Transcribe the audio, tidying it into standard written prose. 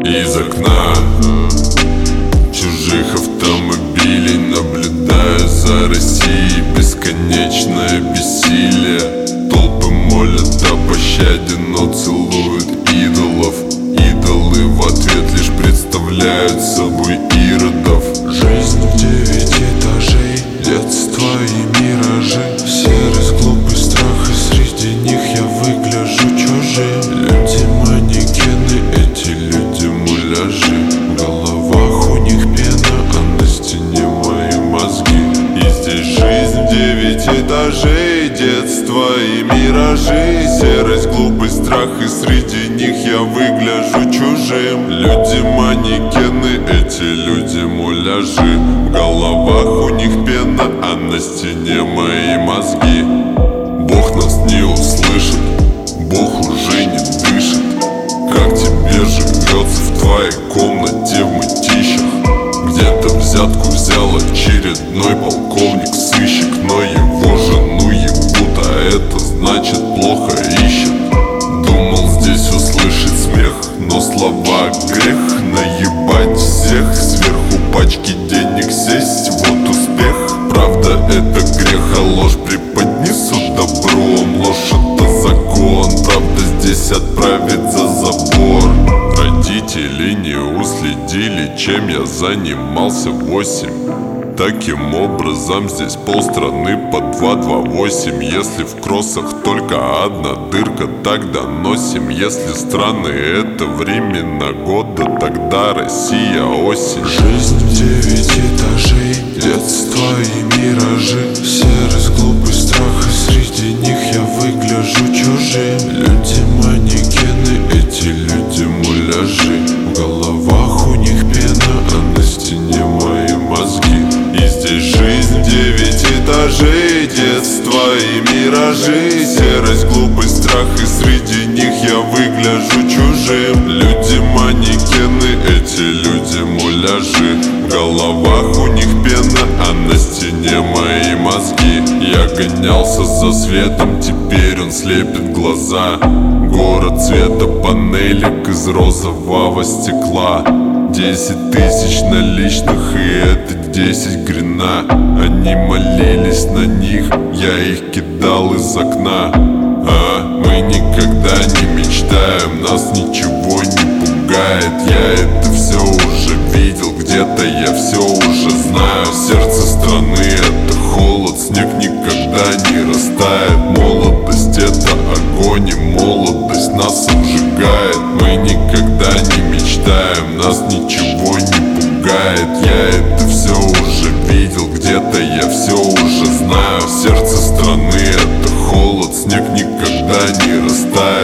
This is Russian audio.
Из окна чужих автомобилей наблюдаю за Россией. Бесконечное бессилие. Толпы молят о пощаде, но целуют идолов. Идолы в ответ лишь представляют собой иродов. Жизнь в 9 этажей, детство и миражи. Серость, глупость, страх, и среди них я выгляжу чужим. Люди манекены, эти люди муляжи. В головах у них пена, а на стене мои мозги. И здесь жизнь в 9 этажей, детство и миражи. Серость, глупость, страх, и среди них я выгляжу чужим. Люди манекены, эти люди муляжи. В головах у них пена, а на стене мои мозги. Бог нас не услышит, Бог уже не дышит. Как тебе живется в твоей комнате в мытищах? Где-то взятку взял очередной полковник-сыщик, но его жену ебут, а это значит плохо ищет. Думал здесь услышать смех, но слова грех. Наебать всех, сверху пачки денег сесть, вот успех. Правда это грех, а ложь преподнесу добром. Ложь это закон, правда здесь отправить за забор. Родители не уследили, чем я занимался 8. Таким образом здесь полстраны по 228. Если в кроссах только одна дырка, тогда носим. Если страны это времена года, тогда Россия осень. Жизнь в 9 этажей, детство и миражи. Серость, глупость, страх, и среди них я выгляжу чужим. Люди манекены, эти люди муляжи. В головах у них пена, а на стене мои мозги. И здесь жизнь в 9 этажей, детство и миражи. Серость, глупость, страх, и среди них я выгляжу чужим. Люди манекены, эти люди муляжи. В головах у них пена, а на стене мои мозги. Я гонялся за светом, теперь он слепит глаза. Город цвета панелек из розового стекла. 10 тысяч наличных, и это 10 грина. Они молились на них, я их кидал из окна. Мы никогда не мечтаем, нас ничего не пугает. Я это все уже видел, где-то я все уже знаю. Сердце страны это холод, снег никогда не растает. Молодость это огонь, и молодость нас обжигает. Мы никогда не мечтаем, нас ничего не пугает. Я это все уже видел, где-то я все уже знаю. Сердце страны это холод, снег никогда не растает.